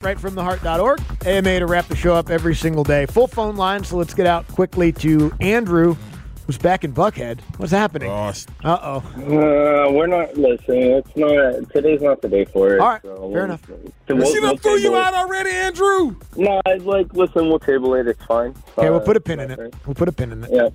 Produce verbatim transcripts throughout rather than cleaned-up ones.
right from the heart dot org. A M A to wrap the show up every single day. Full phone line, so let's get out quickly to Andrew, who's back in Buckhead. What's happening? Gosh. Uh-oh. Uh, we're not listening. It's not. Today's not the day for it. All right, so fair we'll, enough. So You we'll, see we'll them threw you table out it. already, Andrew? No, I like listen. We'll table it. It's fine. Okay, Uh, we'll put a pin in okay. it. We'll put a pin in it. Yeah.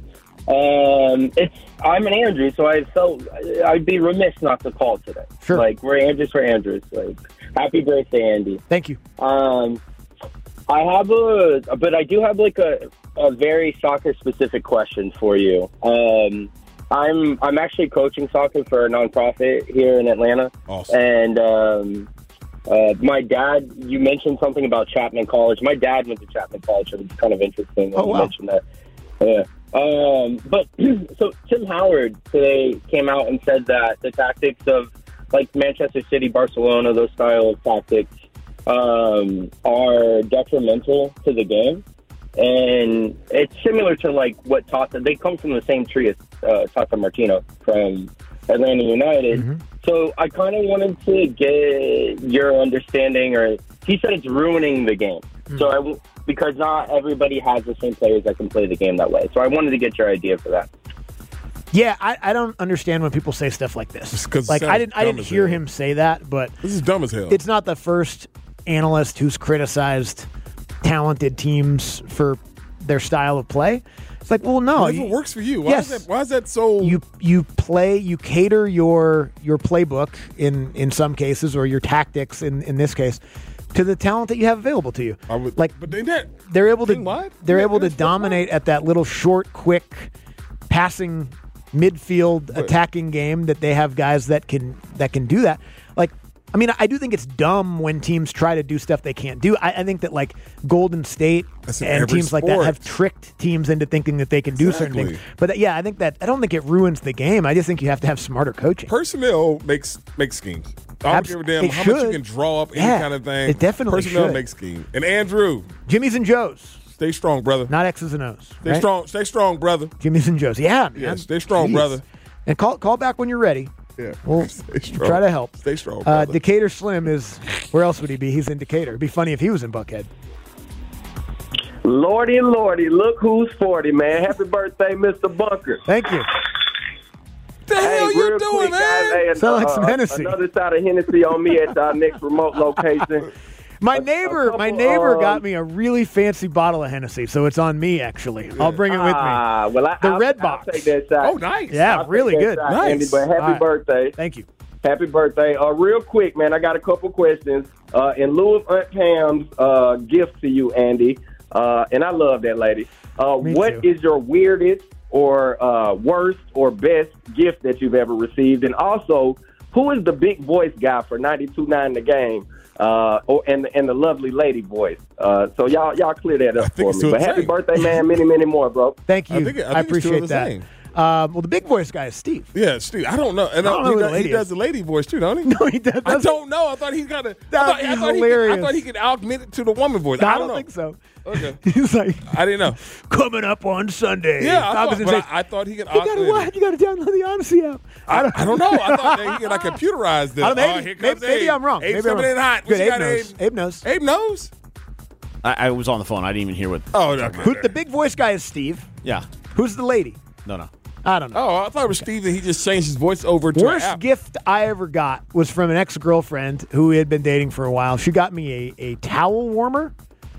Um, it's I'm an Andrew, so I felt I'd be remiss not to call today. Sure. Like we're Andrews for Andrews. Like happy birthday, Andy. Thank you. Um, I have a, but I do have like a a very soccer specific question for you. Um, I'm I'm actually coaching soccer for a nonprofit here in Atlanta, Awesome. and um, uh, my dad. You mentioned something about Chapman College. My dad went to Chapman College, and it's kind of interesting when Oh, you wow. mentioned that. Yeah. Um, but so Tim Howard today came out and said that the tactics of like Manchester City, Barcelona, those style of tactics um, are detrimental to the game. And it's similar to like what Tata, they come from the same tree as uh, Tata Martino from Atlanta United. Mm-hmm. So I kind of wanted to get your understanding, or he said it's ruining the game. Mm-hmm. So I, w- because not everybody has the same players that can play the game that way. So I wanted to get your idea for that. Yeah, I, I don't understand when people say stuff like this. Just 'cause it Like I sounds didn't I dumb didn't as hear hell. him say that, but This is dumb as hell. it's not the first analyst who's criticized talented teams for their style of play. It's like, well, no, Whatever you, works for you. Why, Yes. is that, why is that so? you you play, you cater your your playbook in in some cases, or your tactics in in this case, to the talent that you have available to you. I would, like, but they that They're able to Team wide? they're Yeah, able to that's football. dominate at that little short, quick passing midfield attacking game that they have guys that can that can do that. Like, I mean, I do think it's dumb when teams try to do stuff they can't do. I, I think that like Golden State That's in and every teams like that sport. have tricked teams into thinking that they can do certain Exactly. things. But yeah, I think that I don't think it ruins the game. I just think you have to have smarter coaching. personnel makes makes schemes. I don't Abs- give a damn it how much you should. can draw up any Yeah, kind of thing. it definitely personnel should. makes scheme. And Andrew, Jimmy's and Joe's, stay strong, brother. not X's and O's. Stay right? strong. Stay strong, brother. Jimmy's and Joe's. Yeah, man. Yeah, stay strong, Jeez. brother. And call call back when you're ready. Yeah, We'll stay strong. try to help. Stay strong, Uh, brother. Decatur Slim is, where else would he be? He's in Decatur. It'd be funny if he was in Buckhead. Lordy, Lordy, look who's forty, man. Happy birthday, Mister Bunker. Thank you. the hell Hey, you real doing, quick, man? guys, hey, Sound like uh, some Hennessy. Another shot of Hennessy on me at our next remote location. My A- neighbor, a my couple, neighbor um, got me a really fancy bottle of Hennessy, so it's on me. Actually, I'll bring it with me. Ah, well, I, The I'll, red I'll box. take that shot. Oh, nice. Yeah, I'll take really that good. shot, Nice. Andy, but happy All right. birthday. Thank you. Happy birthday. Uh, real quick, man, I got a couple questions. Uh, in lieu of Aunt Pam's uh, gift to you, Andy, uh, and I love that lady, uh, Me what too. is your weirdest or uh, worst or best gift that you've ever received? And also, who is the big voice guy for ninety-two point nine The Game? Uh, oh, and, and the lovely lady voice. Uh, so y'all y'all clear that I up think for it's me. still But the happy same. birthday, man. Many, many more, bro. Thank you. I think it- I I, think it's still appreciate the that. same. Um, well, the big voice guy is Steve. Yeah, Steve. I don't know. And I don't I- know he, who the does, lady he does is. the lady voice too, don't he? No, he does. I don't know. I thought he got to. That I thought, would be I thought he could, hilarious. I thought he could augment it to the woman voice. I I don't don't know. think so. Okay. He's like, I didn't know. coming up on Sunday. Yeah, I Falcons thought, and but Saints. I, I thought he could You gotta augment what? it. You gotta download the Odyssey app. I, I don't know. I thought that he could like computerize this. I don't know, Oh, maybe, here maybe, comes maybe Abe. I'm wrong. Abe's maybe I'm coming in wrong. hot. What Good. you Abe got, knows. Abe? Abe knows. Abe knows. I, I was on the phone. I didn't even hear what. Oh, okay. Who, the big voice guy is Steve. Yeah. Who's the lady? No, no. I don't know. Oh, I thought it was Steve that he just changed his voice over to an Worst app. gift I ever got was from an ex-girlfriend who we had been dating for a while. She got me a, a towel warmer,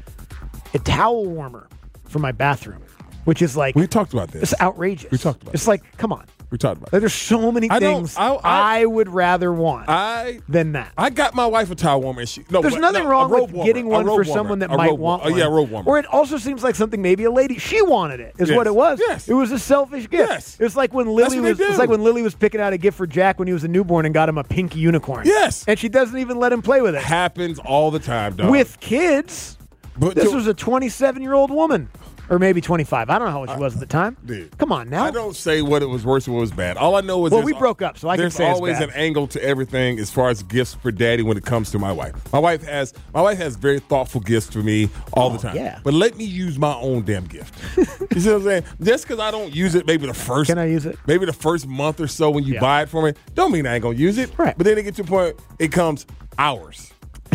a towel warmer for my bathroom, which is like, We talked about this. it's outrageous. We talked about It's this. like, come on. We talked about Like, it. there's so many I don't- things I- I, I- would rather want I than that. I got my wife a towel warmer. And she, no, There's but- nothing no, wrong a robe with warmer, getting a one robe for warmer, someone that a might robe want warmer. one. Oh, yeah, robe warmer. Or it also seems like something maybe a lady, she wanted it, is Yes. what it was. Yes. It was a selfish gift. Yes. It's like when Lily what they was it's do. like when Lily was picking out a gift for Jack when he was a newborn and got him a pink unicorn. Yes. And she doesn't even let him play with it. happens all the time, dog. With kids, but this to- was a twenty-seven-year-old woman. Or maybe twenty-five. I don't know how old she was at the time. Dude. Come on now. I don't say what it was worse and what was bad. All I know is Well, there's- we broke up, so I can there's say it's always bad. an angle to everything as far as gifts for daddy when it comes to my wife. My wife has my wife has very thoughtful gifts for me all the time. yeah. But let me use my own damn gift. You see what I'm saying? Just because I don't use it, maybe the first Can I use it? maybe the first month or so when you Yeah. buy it for me, don't mean I ain't gonna use it. Right. But then it gets to a point it comes hours.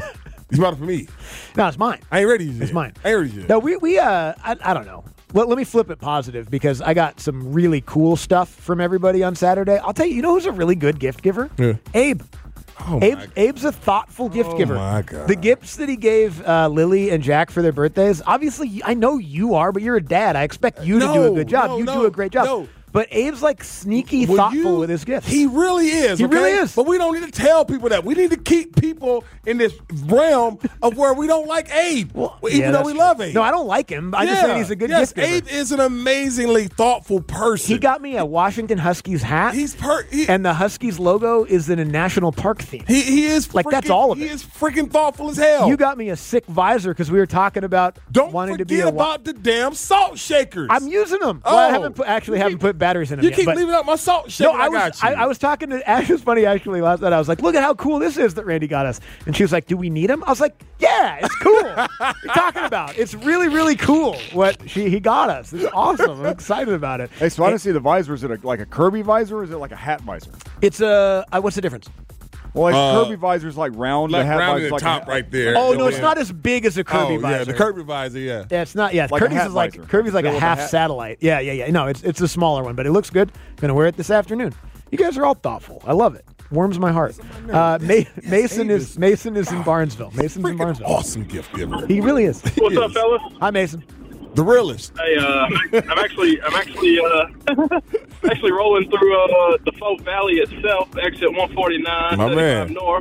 You bought it for me. No, it's mine. I ain't ready yet. It's mine. I ain't ready yet. No, we we uh, I, I don't know. Let, let me flip it positive because I got some really cool stuff from everybody on Saturday. I'll tell you, you know who's a really good gift giver? Yeah. Abe. Oh Abe, my God. Abe's a thoughtful gift Oh giver. my God. The gifts that he gave uh, Lily and Jack for their birthdays, obviously, I know you are, but you're a dad. I expect you to do a No, good job. no, you no, do a great job. no. But Abe's like sneaky Will thoughtful you- with his gifts. He really is. He okay? really is. But we don't need to tell people that. We need to keep people in this realm of where we don't like Abe, Well, even yeah, though that's we true. love Abe. No, I don't like him. I just Yeah. say he's a good yes, gift giver. Abe is an amazingly thoughtful person. He got me a Washington Huskies hat. He's per. He, and the Huskies logo is in a national park theme. he, he is Like, that's freaking- all of he it. is freaking thoughtful as hell. You got me a sick visor because we were talking about Don't wanting forget to be a. wa- about the damn salt shakers. I'm using them. well, I Oh. haven't put, actually You haven't keep- put batteries in them You yet. keep but leaving out my salt shaker. no, I, was got I, you. I was talking to Ash. It was funny actually last night. I was like, "Look at how cool this is that Randy got us," and she was like, "Do we need him?" I was like, "Yeah, it's cool." What are you talking about? It's really really cool what she he got us. It's awesome. I'm excited about it. Hey, so I didn't see the visor. Is it a, like a Kirby visor or is it like a hat visor? It's a. Uh, what's the difference? Well, like Uh, Kirby visor's like round. like the hat round visor's at the like top a, right there. Oh no, Yeah. it's not as big as a Kirby oh, visor. yeah, the Kirby visor, yeah. Yeah, it's not. Yeah, Like a Kirby's hat is like visor. Kirby's like a Built with a half hat. satellite. Yeah, yeah, yeah. No, it's it's a smaller one, but it looks good. Gonna wear it this afternoon. You guys are all thoughtful. I love it. Warms my heart. Uh, Ma- Mason Abe is is- Mason is in Barnesville. Mason's in Freaking Barnesville. awesome gift giver. He really is. What's up, fellas? Hi, Mason. The realest. Hey, uh, I'm actually, I'm actually, uh, actually rolling through uh, the Folk Valley itself, exit one forty-nine, My man. north.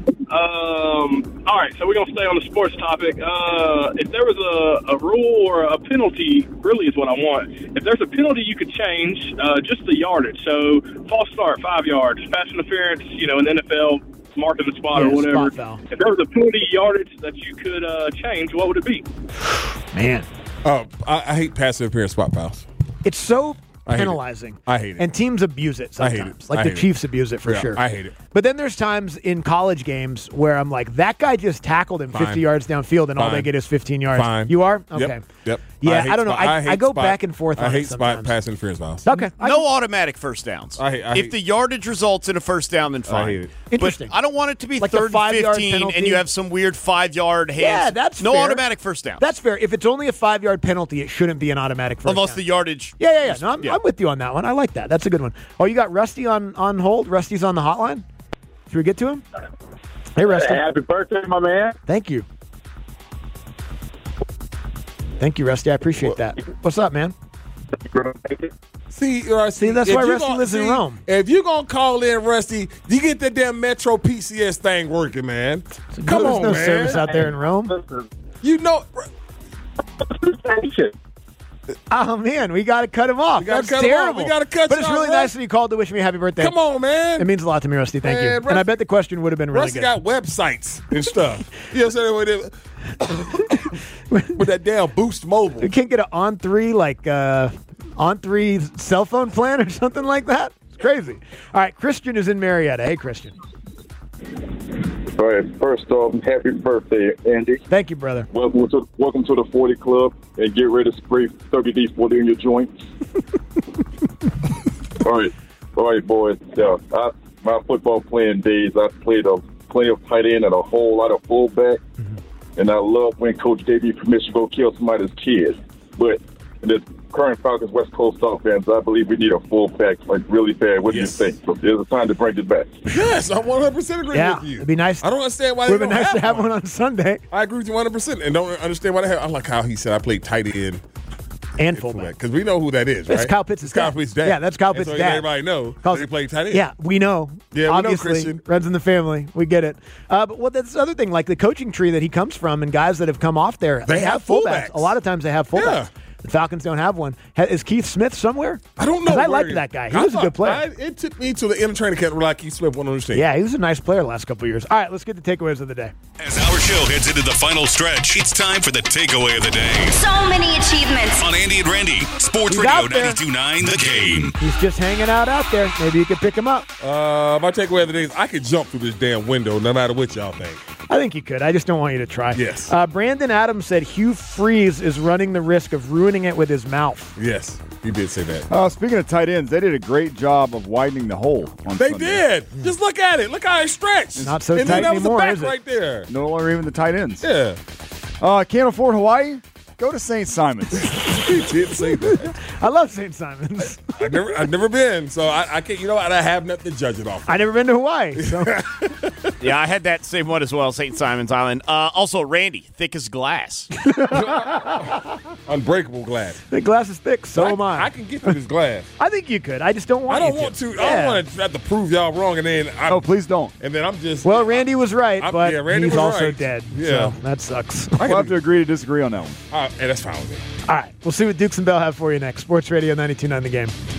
Um, all right, so we're gonna stay on the sports topic. Uh, if there was a, a rule or a penalty, really is what I want. If there's a penalty you could change, uh, just the yardage. So false start, five yards, pass interference, you know, in the N F L, marking the spot Yeah, or whatever. spot foul. If there was a penalty yardage that you could uh, change, what would it be? Man, Oh, I, I hate passive appearance spot fouls. it's so I hate it. penalizing. I hate it. And teams abuse it I hate sometimes. it. Like I the hate it. Chiefs abuse it for Yeah, sure. I hate it. But then there's times in college games where I'm like, that guy just tackled him Fine. fifty yards downfield, and all Fine. they get is fifteen yards. Fine. You are? Yep, Okay. Yep. Yeah, hate I don't know. spot- I- hate I go spot- back and forth I on it hate spot sometimes. pass interference fouls. Okay. I No can- automatic first downs. I hate- I if hate- the yardage results in a first down, then fine. hate it. Interesting. But I don't want it to be Like the third and five-yard fifteen, penalty. and you have some weird five-yard hands. Yeah, that's no fair. automatic first down. That's fair. If it's only a five yard penalty, it shouldn't be an automatic first unless down. the yardage. Yeah, yeah, yeah. No, I'm, Yeah. I'm with you on that one. I like that. That's a good one. Oh, you got Rusty on, on hold? Rusty's on the hotline? Should we get to him? Hey, Rusty. Happy birthday, my man. Thank you. Thank you, Rusty. I appreciate that. What's up, man? See, uh, See, that's if why you Rusty gonna- lives in see, Rome. If you're going to call in Rusty, you get that damn Metro P C S thing working, man. Come There's on, no man. service out there in Rome. You know, Oh, man, we got to cut him off. We gotta That's cut him off. terrible. We gotta cut But you it's off, really Russ. nice that you called to wish me a happy birthday. come on, man. It means a lot to me, Rusty. Thank you. Man, And I Rusty- bet the question would have been really Rusty good. got websites and stuff. You know what I'm saying? With, with that damn Boost Mobile. You can't get an on three like uh, on three cell phone plan or something like that. It's crazy. All right, Christian is in Marietta. Hey, Christian. All right. First off, happy birthday, Andy. Thank you, brother. Welcome to welcome to the forty Club, and get ready to spray thirty D forty in your joints. all right, all right, boys. Yeah, I, my football playing days, I played a plenty of tight end and a whole lot of fullback, mm-hmm. and I love when Coach gave me permission to go kill somebody's kid. But in the current Falcons West Coast offense, I believe we need a fullback like really bad. What Yes. do you think? So there's a time to bring it back. Yes, I one hundred percent agree Yeah, with you. it'd be nice. I don't understand why Would they have don't been nice have to have one. one on Sunday I agree with you one hundred percent and don't understand why they have. I like how he said I played tight end and fullback. because we know who that is, That's right? Kyle Pitts' It's Kyle dad. Pitts' dad. Yeah, that's Kyle And Pitts' so dad. Everybody know Calls- they play tight end. Yeah, we know. Yeah, we know, Obviously, Christian. runs in the family. We get it. Uh, but what that's the other thing, like the coaching tree that he comes from and guys that have come off there, They have fullbacks. A lot of times they have fullbacks. Yeah. The Falcons don't have one. Ha- Is Keith Smith somewhere? I don't know. 'Cause I where liked that guy. He I was a thought- good player. I, it took me to the inner training camp where like Keith Smith won't understand. Yeah, he was a nice player the last couple of years. All right, let's get the takeaways of the day. As our show heads into the final stretch, it's time for the takeaway of the day. So many achievements. On Andy and Randy, Sports He's Radio out there. ninety-two point nine The Game. He's just hanging out out there. Maybe you could pick him up. Uh, my takeaway of the day is I could jump through this damn window no matter what y'all think. I think you could. I just don't want you to try. Yes. Uh, Brandon Adams said Hugh Freeze is running the risk of ruining it with his mouth. Yes, he did say that. Uh, speaking of tight ends, they did a great job of widening the hole on They Sunday. did. Just look at it. Look how it stretched. Not so and tight then that anymore, was the back is it? right there. No longer even the tight ends. Yeah. Uh, can't afford Hawaii? Go to Saint Simon's. He did say that. I love Saint Simon's. I've never, I've never been, so I, I can't. You know what? I have nothing to judge it off. I never been to Hawaii. So. Yeah, I had that same one as well, Saint Simon's Island. Uh, also, Randy, thick as glass. Unbreakable glass. The glass is thick. So I, am I. I can get through this glass. I think you could. I just don't want I don't you want to. I Yeah. don't want to have to prove y'all wrong, and then I'm, Oh, please don't. and then I'm just. Well, Randy was right, I'm- but yeah, Randy he's was also right. dead. Yeah. So that sucks. We'll have to agree to disagree on that one. Uh, and that's fine with me. All right. We'll see what Dukes and Bell have for you next. Sports Radio ninety-two point nine The Game.